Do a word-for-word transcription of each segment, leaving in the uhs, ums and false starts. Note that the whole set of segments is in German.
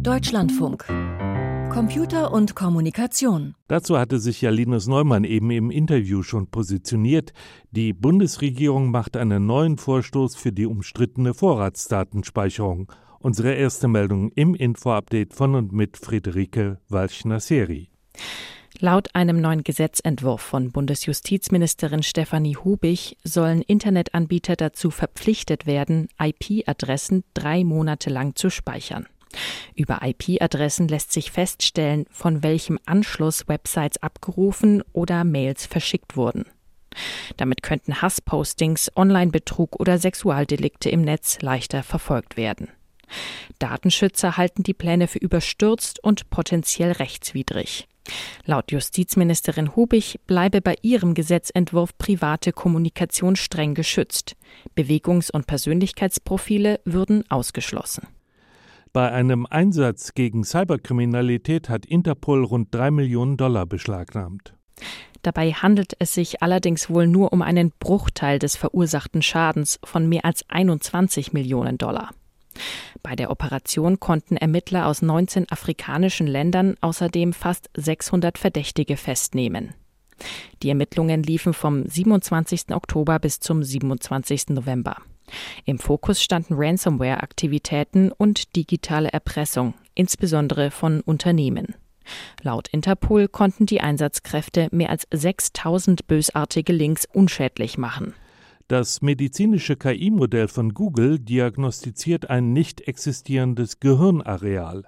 Deutschlandfunk. Computer und Kommunikation. Dazu hatte sich ja Linus Neumann eben im Interview schon positioniert. Die Bundesregierung macht einen neuen Vorstoß für die umstrittene Vorratsdatenspeicherung. Unsere erste Meldung im Info-Update von und mit Friederike Walch-Nasseri. Laut einem neuen Gesetzentwurf von Bundesjustizministerin Stefanie Hubich sollen Internetanbieter dazu verpflichtet werden, I P-Adressen drei Monate lang zu speichern. Über I P-Adressen lässt sich feststellen, von welchem Anschluss Websites abgerufen oder Mails verschickt wurden. Damit könnten Hasspostings, Online-Betrug oder Sexualdelikte im Netz leichter verfolgt werden. Datenschützer halten die Pläne für überstürzt und potenziell rechtswidrig. Laut Justizministerin Hubich bleibe bei ihrem Gesetzentwurf private Kommunikation streng geschützt. Bewegungs- und Persönlichkeitsprofile würden ausgeschlossen. Bei einem Einsatz gegen Cyberkriminalität hat Interpol rund drei Millionen Dollar beschlagnahmt. Dabei handelt es sich allerdings wohl nur um einen Bruchteil des verursachten Schadens von mehr als einundzwanzig Millionen Dollar. Bei der Operation konnten Ermittler aus neunzehn afrikanischen Ländern außerdem fast sechshundert Verdächtige festnehmen. Die Ermittlungen liefen vom siebenundzwanzigsten Oktober bis zum siebenundzwanzigsten November. Im Fokus standen Ransomware-Aktivitäten und digitale Erpressung, insbesondere von Unternehmen. Laut Interpol konnten die Einsatzkräfte mehr als sechstausend bösartige Links unschädlich machen. Das medizinische K I-Modell von Google diagnostiziert ein nicht existierendes Gehirnareal.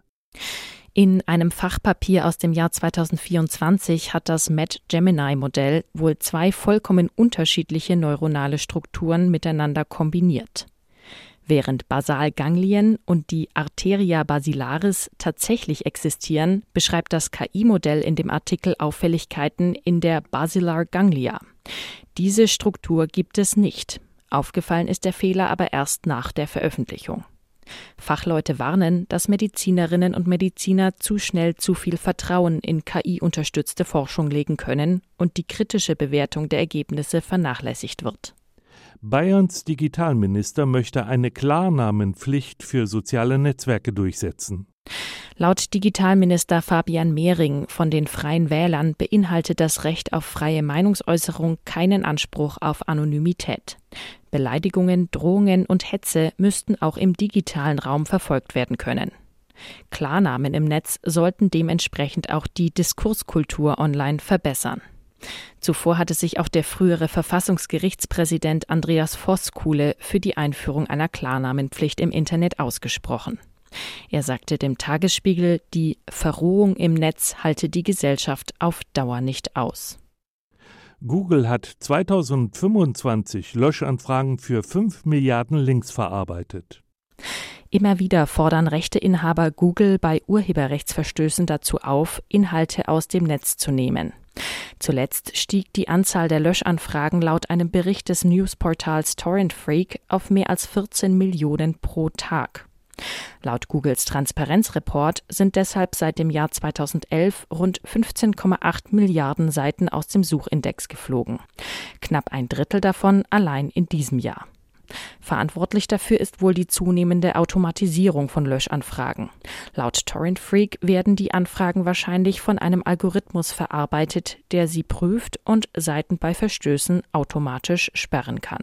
In einem Fachpapier aus dem Jahr zweitausendvierundzwanzig hat das Med-Gemini-Modell wohl zwei vollkommen unterschiedliche neuronale Strukturen miteinander kombiniert. Während Basalganglien und die Arteria basilaris tatsächlich existieren, beschreibt das K I-Modell in dem Artikel Auffälligkeiten in der Basilar Ganglia. Diese Struktur gibt es nicht. Aufgefallen ist der Fehler aber erst nach der Veröffentlichung. Fachleute warnen, dass Medizinerinnen und Mediziner zu schnell zu viel Vertrauen in K I-unterstützte Forschung legen können und die kritische Bewertung der Ergebnisse vernachlässigt wird. Bayerns Digitalminister möchte eine Klarnamenpflicht für soziale Netzwerke durchsetzen. Laut Digitalminister Fabian Mehring von den Freien Wählern beinhaltet das Recht auf freie Meinungsäußerung keinen Anspruch auf Anonymität. Beleidigungen, Drohungen und Hetze müssten auch im digitalen Raum verfolgt werden können. Klarnamen im Netz sollten dementsprechend auch die Diskurskultur online verbessern. Zuvor hatte sich auch der frühere Verfassungsgerichtspräsident Andreas Voskuhle für die Einführung einer Klarnamenpflicht im Internet ausgesprochen. Er sagte dem Tagesspiegel, die Verrohung im Netz halte die Gesellschaft auf Dauer nicht aus. Google hat zweitausendfünfundzwanzig Löschanfragen für fünf Milliarden Links verarbeitet. Immer wieder fordern Rechteinhaber Google bei Urheberrechtsverstößen dazu auf, Inhalte aus dem Netz zu nehmen. Zuletzt stieg die Anzahl der Löschanfragen laut einem Bericht des Newsportals Torrent Freak auf mehr als vierzehn Millionen pro Tag. Laut Googles Transparenzreport sind deshalb seit dem Jahr zweitausendelf rund fünfzehn Komma acht Milliarden Seiten aus dem Suchindex geflogen. Knapp ein Drittel davon allein in diesem Jahr. Verantwortlich dafür ist wohl die zunehmende Automatisierung von Löschanfragen. Laut Torrent Freak werden die Anfragen wahrscheinlich von einem Algorithmus verarbeitet, der sie prüft und Seiten bei Verstößen automatisch sperren kann.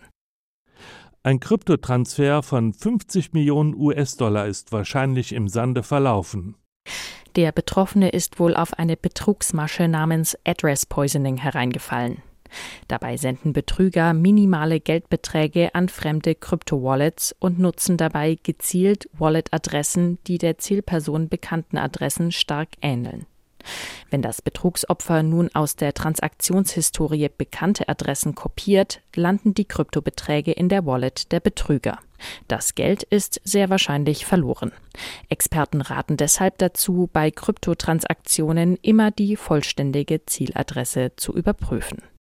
Ein Kryptotransfer von fünfzig Millionen U S-Dollar ist wahrscheinlich im Sande verlaufen. Der Betroffene ist wohl auf eine Betrugsmasche namens Address Poisoning hereingefallen. Dabei senden Betrüger minimale Geldbeträge an fremde Krypto-Wallets und nutzen dabei gezielt Wallet-Adressen, die der Zielperson bekannten Adressen stark ähneln. Wenn das Betrugsopfer nun aus der Transaktionshistorie bekannte Adressen kopiert, landen die Kryptobeträge in der Wallet der Betrüger. Das Geld ist sehr wahrscheinlich verloren. Experten raten deshalb dazu, bei Kryptotransaktionen immer die vollständige Zieladresse zu überprüfen.